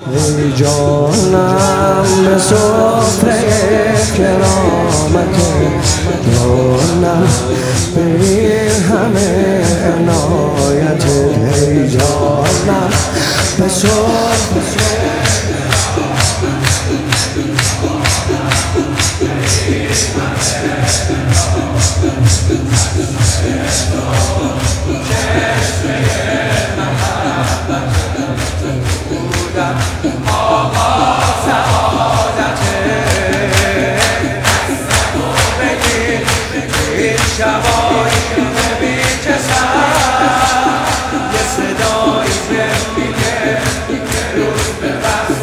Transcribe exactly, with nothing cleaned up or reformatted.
ای جانم به سفره کرامت جانم به این همه عنایت ای جانم به سفره شبایی ببین که سر یه صدایی که میگه روز به